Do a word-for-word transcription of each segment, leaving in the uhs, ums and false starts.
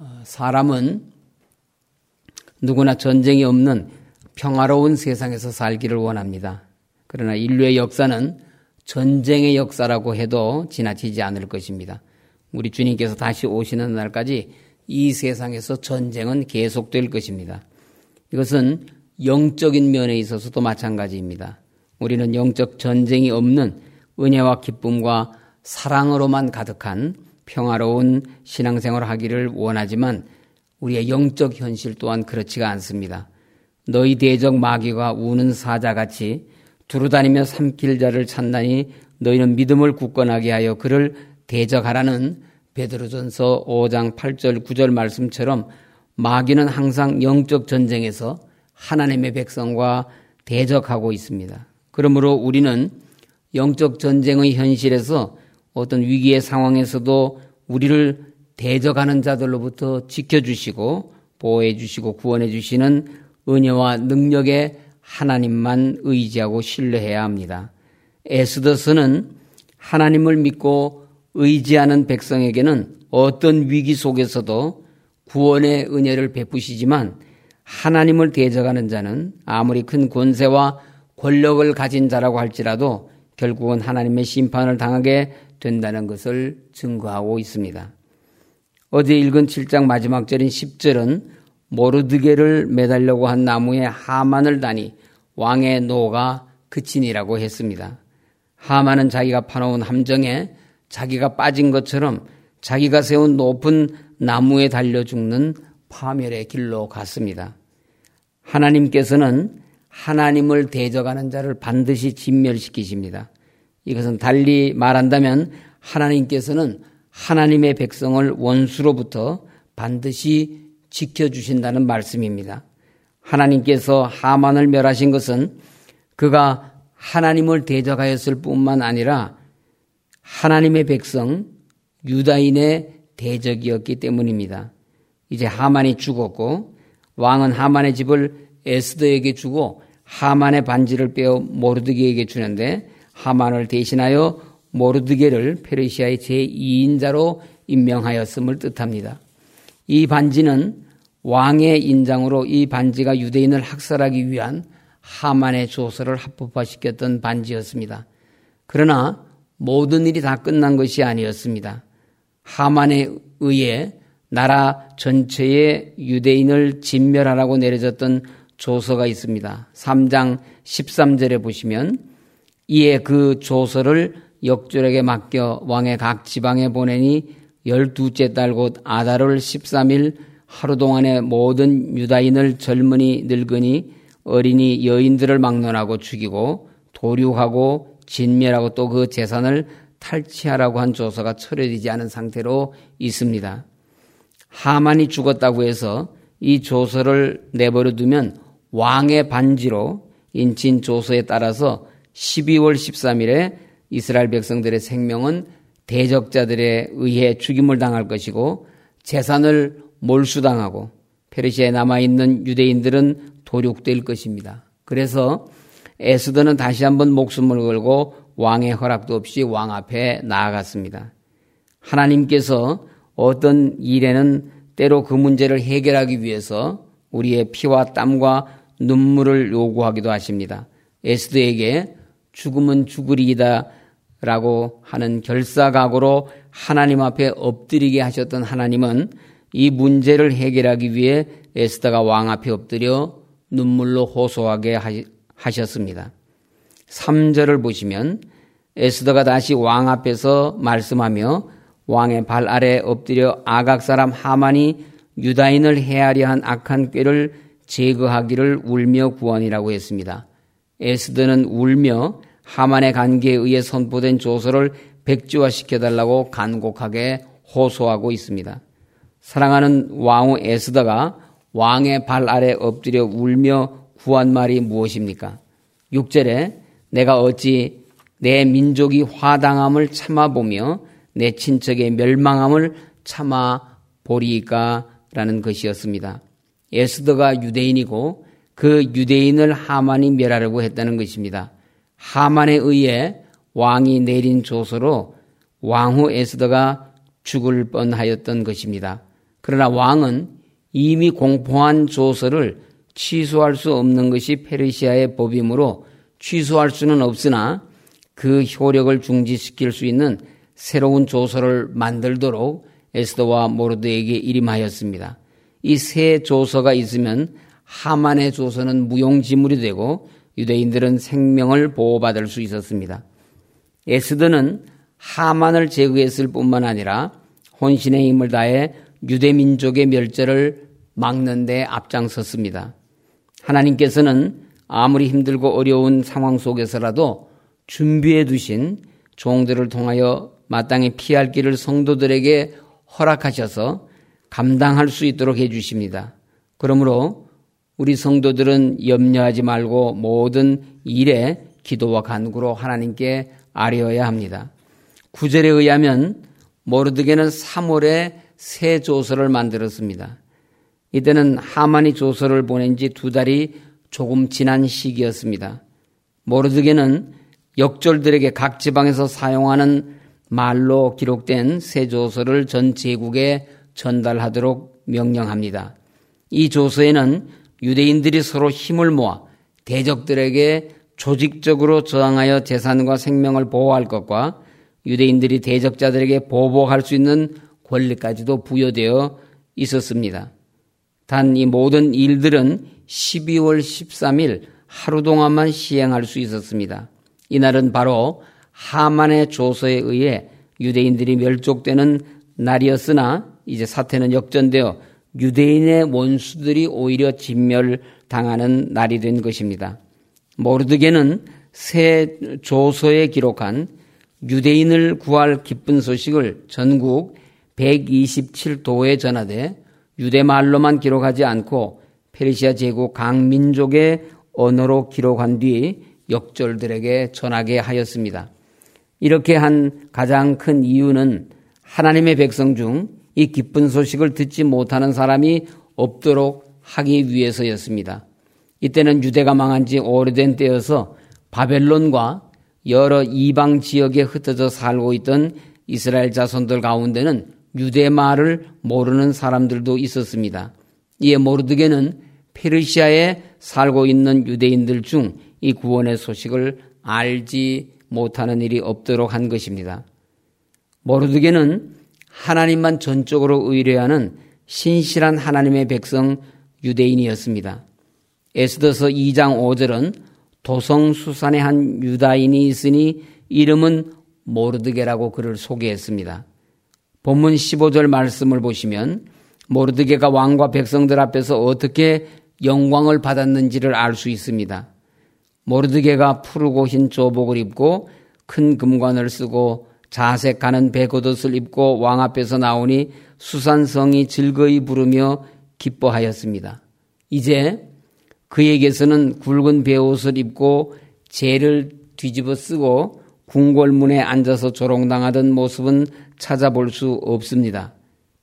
사람은 누구나 전쟁이 없는 평화로운 세상에서 살기를 원합니다. 그러나 인류의 역사는 전쟁의 역사라고 해도 지나치지 않을 것입니다. 우리 주님께서 다시 오시는 날까지 이 세상에서 전쟁은 계속될 것입니다. 이것은 영적인 면에 있어서도 마찬가지입니다. 우리는 영적 전쟁이 없는 은혜와 기쁨과 사랑으로만 가득한 평화로운 신앙생활을 하기를 원하지만 우리의 영적 현실 또한 그렇지가 않습니다. 너희 대적 마귀가 우는 사자같이 두루다니며 삼킬 자를 찾나니 너희는 믿음을 굳건하게 하여 그를 대적하라는 베드로전서 오 장 팔 절 구 절 말씀처럼 마귀는 항상 영적 전쟁에서 하나님의 백성과 대적하고 있습니다. 그러므로 우리는 영적 전쟁의 현실에서 어떤 위기의 상황에서도 우리를 대적하는 자들로부터 지켜주시고 보호해 주시고 구원해 주시는 은혜와 능력의 하나님만 의지하고 신뢰해야 합니다. 에스더서는 하나님을 믿고 의지하는 백성에게는 어떤 위기 속에서도 구원의 은혜를 베푸시지만 하나님을 대적하는 자는 아무리 큰 권세와 권력을 가진 자라고 할지라도 결국은 하나님의 심판을 당하게 된다는 것을 증거하고 있습니다. 어제 읽은 칠 장 마지막 절인 십 절은 모르드게를 매달려고 한 나무에 하만을 다니 왕의 노가 그치니라고 했습니다. 하만은 자기가 파놓은 함정에 자기가 빠진 것처럼 자기가 세운 높은 나무에 달려 죽는 파멸의 길로 갔습니다. 하나님께서는 하나님을 대적하는 자를 반드시 진멸시키십니다. 이것은 달리 말한다면 하나님께서는 하나님의 백성을 원수로부터 반드시 지켜주신다는 말씀입니다. 하나님께서 하만을 멸하신 것은 그가 하나님을 대적하였을 뿐만 아니라 하나님의 백성 유다인의 대적이었기 때문입니다. 이제 하만이 죽었고 왕은 하만의 집을 에스더에게 주고 하만의 반지를 빼어 모르드게에게 주는데 하만을 대신하여 모르드게를 페르시아의 제이 인자로 임명하였음을 뜻합니다. 이 반지는 왕의 인장으로 이 반지가 유대인을 학살하기 위한 하만의 조서를 합법화시켰던 반지였습니다. 그러나 모든 일이 다 끝난 것이 아니었습니다. 하만에 의해 나라 전체의 유대인을 진멸하라고 내려졌던 조서가 있습니다. 삼 장 십삼 절에 보시면 이에 그 조서를 역졸에게 맡겨 왕의 각 지방에 보내니 열두째 달 곧 아달월 십삼 일 하루 동안에 모든 유다인을 젊은이 늙은이 어린이 여인들을 막론하고 죽이고 도륙하고 진멸하고 또 그 재산을 탈취하라고 한 조서가 철회되지 않은 상태로 있습니다. 하만이 죽었다고 해서 이 조서를 내버려 두면 왕의 반지로 인친 조서에 따라서 십이월 십삼 일에 이스라엘 백성들의 생명은 대적자들에 의해 죽임을 당할 것이고 재산을 몰수당하고 페르시아에 남아있는 유대인들은 도륙될 것입니다. 그래서 에스더는 다시 한번 목숨을 걸고 왕의 허락도 없이 왕 앞에 나아갔습니다. 하나님께서 어떤 일에는 때로 그 문제를 해결하기 위해서 우리의 피와 땀과 눈물을 요구하기도 하십니다. 에스더에게 죽음은 죽으리이다 라고 하는 결사각오로 하나님 앞에 엎드리게 하셨던 하나님은 이 문제를 해결하기 위해 에스더가 왕 앞에 엎드려 눈물로 호소하게 하셨습니다. 삼 절을 보시면 에스더가 다시 왕 앞에서 말씀하며 왕의 발 아래 엎드려 아각 사람 하만이 유다인을 해하려 한 악한 꾀를 제거하기를 울며 구하니라고 했습니다. 에스더는 울며 하만의 관계에 의해 선포된 조서를 백지화시켜달라고 간곡하게 호소하고 있습니다. 사랑하는 왕후 에스더가 왕의 발 아래 엎드려 울며 구한 말이 무엇입니까? 육 절에 내가 어찌 내 민족이 화당함을 참아보며 내 친척의 멸망함을 참아보리까 라는 것이었습니다. 에스더가 유대인이고 그 유대인을 하만이 멸하려고 했다는 것입니다. 하만에 의해 왕이 내린 조서로 왕후 에스더가 죽을 뻔하였던 것입니다. 그러나 왕은 이미 공포한 조서를 취소할 수 없는 것이 페르시아의 법이므로 취소할 수는 없으나 그 효력을 중지시킬 수 있는 새로운 조서를 만들도록 에스더와 모르드에게 일임하였습니다. 이 새 조서가 있으면 하만의 조서는 무용지물이 되고 유대인들은 생명을 보호받을 수 있었습니다. 에스더는 하만을 제거했을 뿐만 아니라 혼신의 힘을 다해 유대 민족의 멸절을 막는 데 앞장섰습니다. 하나님께서는 아무리 힘들고 어려운 상황 속에서라도 준비해 두신 종들을 통하여 마땅히 피할 길을 성도들에게 허락하셔서 감당할 수 있도록 해 주십니다. 그러므로 우리 성도들은 염려하지 말고 모든 일에 기도와 간구로 하나님께 아뢰어야 합니다. 구절에 의하면 모르드게는 삼월에 새 조서를 만들었습니다. 이때는 하만이 조서를 보낸 지 두 달이 조금 지난 시기였습니다. 모르드게는 역졸들에게 각 지방에서 사용하는 말로 기록된 새 조서를 전 제국에 전달하도록 명령합니다. 이 조서에는 유대인들이 서로 힘을 모아 대적들에게 조직적으로 저항하여 재산과 생명을 보호할 것과 유대인들이 대적자들에게 보복할 수 있는 권리까지도 부여되어 있었습니다. 단 이 모든 일들은 십이월 십삼일 하루 동안만 시행할 수 있었습니다. 이날은 바로 하만의 조서에 의해 유대인들이 멸족되는 날이었으나 이제 사태는 역전되어 유대인의 원수들이 오히려 진멸당하는 날이 된 것입니다. 모르드게는 새 조서에 기록한 유대인을 구할 기쁜 소식을 전국 백이십칠 도에 전하되 유대말로만 기록하지 않고 페르시아 제국 각 민족의 언어로 기록한 뒤 역졸들에게 전하게 하였습니다. 이렇게 한 가장 큰 이유는 하나님의 백성 중 이 기쁜 소식을 듣지 못하는 사람이 없도록 하기 위해서였습니다. 이때는 유대가 망한 지 오래된 때여서 바벨론과 여러 이방 지역에 흩어져 살고 있던 이스라엘 자손들 가운데는 유대 말을 모르는 사람들도 있었습니다. 이에 모르드게는 페르시아에 살고 있는 유대인들 중 이 구원의 소식을 알지 못하는 일이 없도록 한 것입니다. 모르드게는 하나님만 전적으로 의뢰하는 신실한 하나님의 백성 유대인이었습니다. 에스더서 이 장 오 절은 도성수산의 한 유다인이 있으니 이름은 모르드게라고 그를 소개했습니다. 본문 십오 절 말씀을 보시면 모르드게가 왕과 백성들 앞에서 어떻게 영광을 받았는지를 알 수 있습니다. 모르드게가 푸르고 흰 조복을 입고 큰 금관을 쓰고 자색 가는 베겉옷을 입고 왕 앞에서 나오니 수산성이 즐거이 부르며 기뻐하였습니다. 이제 그에게서는 굵은 베옷을 입고 재를 뒤집어 쓰고 궁궐문에 앉아서 조롱당하던 모습은 찾아볼 수 없습니다.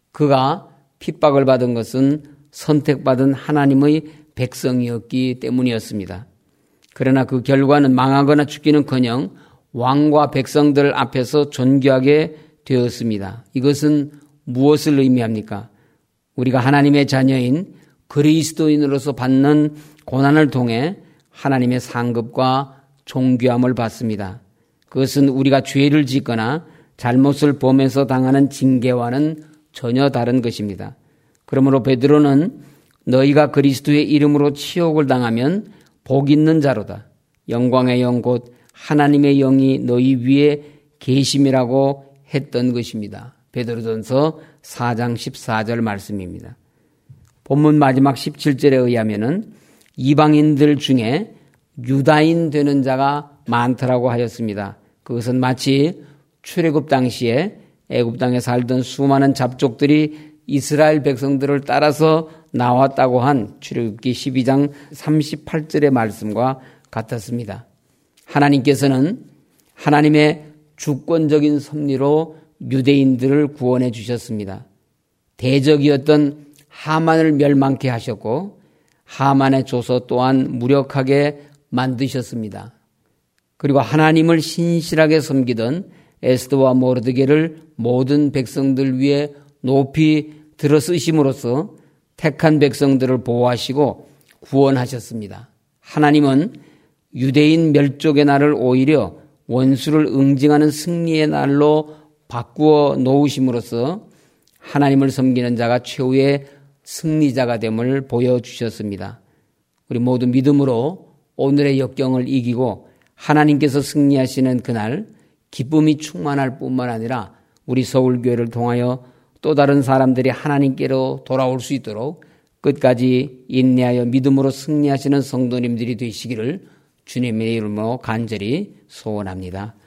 그가 핍박을 받은 것은 선택받은 하나님의 백성이었기 때문이었습니다. 그러나 그 결과는 망하거나 죽기는커녕 왕과 백성들 앞에서 존귀하게 되었습니다. 이것은 무엇을 의미합니까? 우리가 하나님의 자녀인 그리스도인으로서 받는 고난을 통해 하나님의 상급과 존귀함을 받습니다. 그것은 우리가 죄를 짓거나 잘못을 범해서 당하는 징계와는 전혀 다른 것입니다. 그러므로 베드로는 너희가 그리스도의 이름으로 치욕을 당하면 복 있는 자로다. 영광의 영 곧 하나님의 영이 너희 위에 계심이라고 했던 것입니다. 베드로전서 사 장 십사 절 말씀입니다. 본문 마지막 십칠 절에 의하면은 이방인들 중에 유다인 되는 자가 많더라고 하였습니다. 그것은 마치 출애굽 당시에 애굽 땅에 살던 수많은 잡족들이 이스라엘 백성들을 따라서 나왔다고 한 출애굽기 십이 장 삼십팔 절의 말씀과 같았습니다. 하나님께서는 하나님의 주권적인 섭리로 유대인들을 구원해 주셨습니다. 대적이었던 하만을 멸망케 하셨고 하만의 조서 또한 무력하게 만드셨습니다. 그리고 하나님을 신실하게 섬기던 에스더와 모르드게를 모든 백성들 위에 높이 들어 쓰심으로써 택한 백성들을 보호하시고 구원하셨습니다. 하나님은 유대인 멸족의 날을 오히려 원수를 응징하는 승리의 날로 바꾸어 놓으심으로써 하나님을 섬기는 자가 최후의 승리자가 됨을 보여주셨습니다. 우리 모두 믿음으로 오늘의 역경을 이기고 하나님께서 승리하시는 그날 기쁨이 충만할 뿐만 아니라 우리 서울교회를 통하여 또 다른 사람들이 하나님께로 돌아올 수 있도록 끝까지 인내하여 믿음으로 승리하시는 성도님들이 되시기를 주님의 이름으로 간절히 소원합니다.